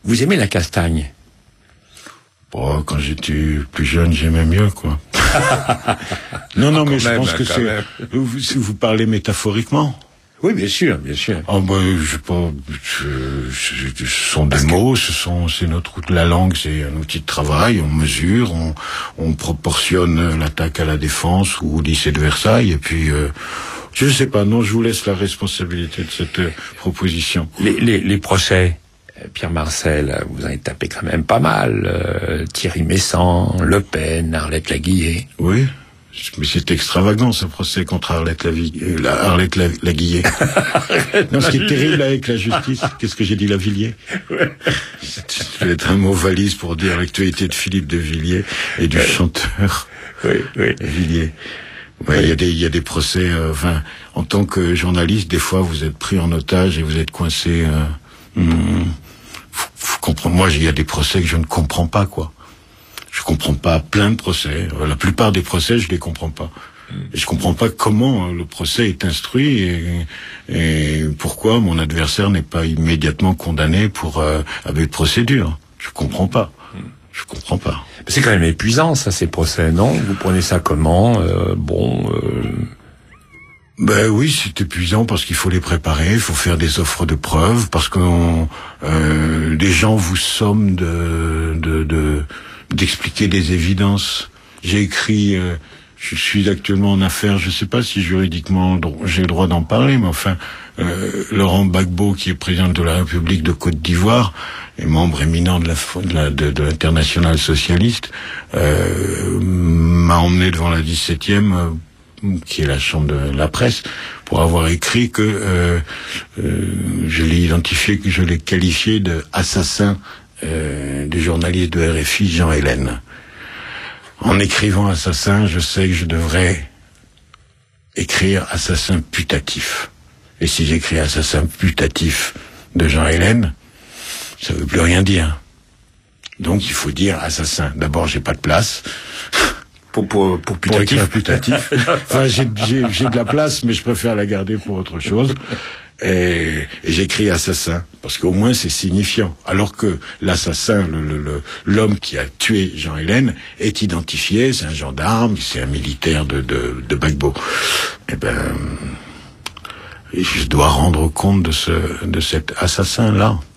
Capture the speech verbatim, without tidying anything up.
Vous aimez la castagne? Bon, quand j'étais plus jeune, j'aimais mieux, quoi. non, non, Ah, mais je même, pense que c'est... même. Vous, si vous parlez métaphoriquement. Oui, bien sûr, bien sûr. Oh, bah, je sais pas, je, je, ce sont des mots, ce sont, c'est notre, la langue, c'est un outil de travail, on mesure, on, on proportionne l'attaque à la défense ou au lycée de Versailles, et puis, euh, je sais pas, non, je vous laisse la responsabilité de cette euh, proposition. Les, les, les procès, Pierre Marcel, vous en avez tapé quand même pas mal, euh, Thierry Messant, Le Pen, Arlette Laguillet. Oui. Mais c'est extravagant, ce procès contre Arlette Lavilliers. La, Arlette la, Laguillet. Non, ce qui est terrible avec la justice, qu'est-ce que j'ai dit, Lavilliers? Ouais. Ça doit être un mot valise pour dire l'actualité de Philippe de Villiers et du ouais. chanteur. Oui, oui. Villiers. Ouais, il oui. y a des, il y a des procès, euh, enfin, en tant que journaliste, des fois, vous êtes pris en otage et vous êtes coincé, euh, hum, faut, faut comprendre. Moi, il y a des procès que je ne comprends pas, quoi. Je comprends pas plein de procès. La plupart des procès, je les comprends pas. Et je comprends pas comment le procès est instruit et, et pourquoi mon adversaire n'est pas immédiatement condamné pour euh, abus de procédure. Je comprends pas. Je comprends pas. C'est quand même épuisant, ça, ces procès, non? Vous prenez ça comment? euh, Bon. Euh... Ben oui, c'est épuisant parce qu'il faut les préparer, il faut faire des offres de preuves, parce que on, euh, les gens vous somment de, de, de d'expliquer des évidences. J'ai écrit, euh, je suis actuellement en affaires, je ne sais pas si juridiquement j'ai le droit d'en parler, mais enfin, euh, Laurent Gbagbo, qui est président de la République de Côte d'Ivoire, et membre éminent de la de, la, de, de l'internationale socialiste, euh, m'a emmené devant la dix-septième, euh, qui est la chambre de la presse, pour avoir écrit que euh, euh, je l'ai identifié, que je l'ai qualifié de assassin Euh, du journaliste de R F I, Jean Hélène. En écrivant assassin, je sais que je devrais écrire assassin putatif. Et si j'écris assassin putatif de Jean Hélène, ça veut plus rien dire. Donc il faut dire assassin. D'abord, j'ai pas de place. Pour, pour, pour putatif. Pour écrire putatif. Enfin, j'ai, j'ai, j'ai de la place, mais je préfère la garder pour autre chose. Et, et j'écris assassin, parce qu'au moins c'est signifiant. Alors que l'assassin, le, le, le, l'homme qui a tué Jean Hélène, est identifié, c'est un gendarme, c'est un militaire de, de, de Gbagbo. Eh ben, je dois rendre compte de ce, de cet assassin-là.